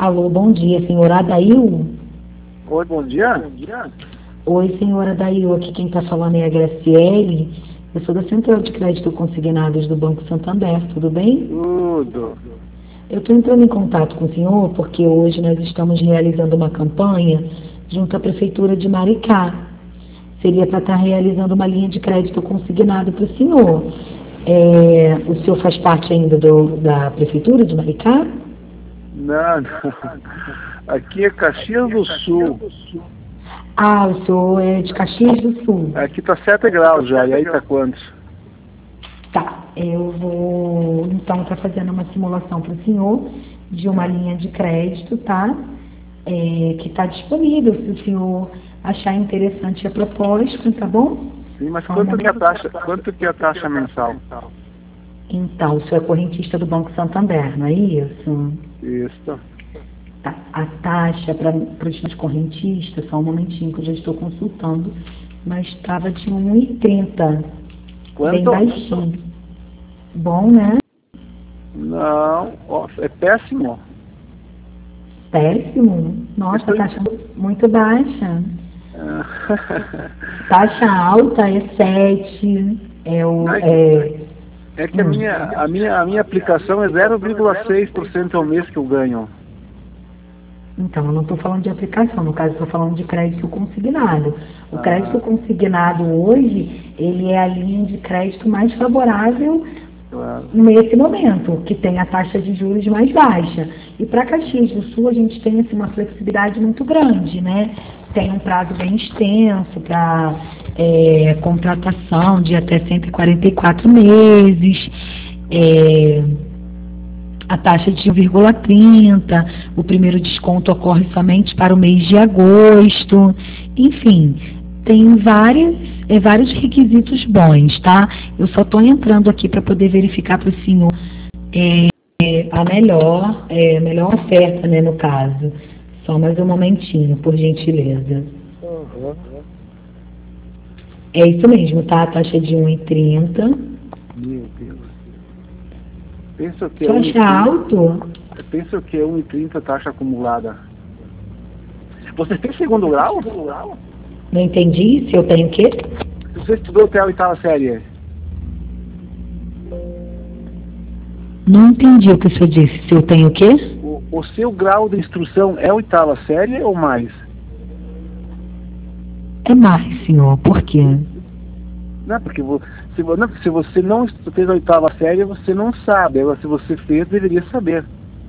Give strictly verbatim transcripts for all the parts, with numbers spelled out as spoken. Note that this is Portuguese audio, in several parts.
Alô, bom dia, senhor Adail? Oi, bom dia. Bom dia. Oi, senhor Adail, aqui quem está falando é a Graciele. Eu sou da Central de Crédito Consignados do Banco Santander, tudo bem? Tudo. Eu estou entrando em contato com o senhor porque hoje nós estamos realizando uma campanha junto à Prefeitura de Maricá. Seria para estar realizando uma linha de crédito consignado para o senhor. É, o senhor faz parte ainda do, da Prefeitura de Maricá? Não, não. Aqui é Caxias do Sul. Ah, o senhor é de Caxias do Sul. Aqui tá sete graus já, e aí tá quantos? Tá, eu vou então estar fazendo uma simulação para o senhor de uma linha de crédito, tá? É, que está disponível, se o senhor achar interessante a proposta, tá bom? Sim, mas quanto que é a taxa, quanto que é a taxa mensal? Então, o senhor é correntista do Banco Santander, não é isso? Isso. Tá. A taxa para os correntistas, só um momentinho que eu já estou consultando, mas estava de um e trinta. Bem Quanto? baixinho. Bom, né? Não, ó, é péssimo. Péssimo? Nossa, Estou... taxa muito baixa. Ah. Taxa alta é sete. É o. Não, é que, É, é que a, hum. minha, a, minha, a minha aplicação é zero vírgula seis por cento ao mês que eu ganho. Então, eu não estou falando de aplicação, no caso, estou falando de crédito consignado. O Ah. crédito consignado hoje, ele é a linha de crédito mais favorável Claro. nesse momento, que tem a taxa de juros mais baixa. E para Caxias do Sul, a gente tem assim, uma flexibilidade muito grande, né? Tem um prazo bem extenso para é, contratação de até cento e quarenta e quatro meses. É, a taxa de um vírgula trinta, o primeiro desconto ocorre somente para o mês de agosto, enfim, tem várias, é, vários requisitos bons, tá? Eu só estou entrando aqui para poder verificar para o senhor é, é, a melhor, é, melhor oferta, né, no caso. Só mais um momentinho, por gentileza. Uhum. É isso mesmo, tá? A taxa de um e trinta. Meu Deus. Pensa que Você é acha alto? Pensa que é um e trinta taxa acumulada. Você tem segundo grau? Não entendi. Se eu tenho o quê? Você estudou até a oitava série? Não entendi o que o senhor disse. Se eu tenho o quê? O, o seu grau de instrução é oitava série ou mais? É mais, senhor. Por quê? Não, porque vo, se, não, se você não fez a oitava série, você não sabe. Agora, se você fez, deveria saber.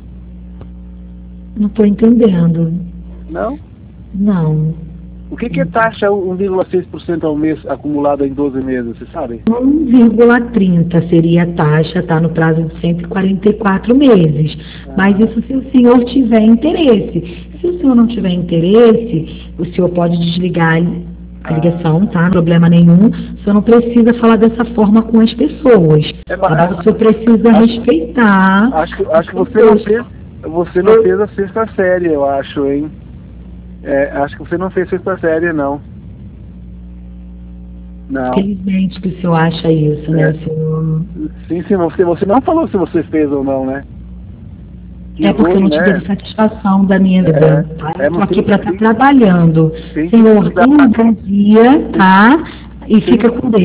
Não estou entendendo. Não? Não. O que, que é taxa um vírgula seis por cento ao mês acumulada em doze meses, você sabe? um vírgula trinta seria a taxa, tá? No prazo de cento e quarenta e quatro meses. Ah. Mas isso se o senhor tiver interesse. Se o senhor não tiver interesse, o senhor pode desligar a ligação, tá? Problema nenhum. O senhor não precisa falar dessa forma com as pessoas. É, tá? O senhor precisa acho, respeitar. Acho que, acho que você não fez, você não fez a sexta série, eu acho, hein? É, acho que você não fez sexta série, não. Não. Felizmente que o senhor acha isso, né, é. senhor? Sim, sim, você, você não falou se você fez ou não, né? Que é porque ruim, eu não te né? dei satisfação da minha vida, é, tá? É, eu tô aqui tem, para estar tá trabalhando. Tem Senhor, tenha um bom dia, tá? E fica com Deus.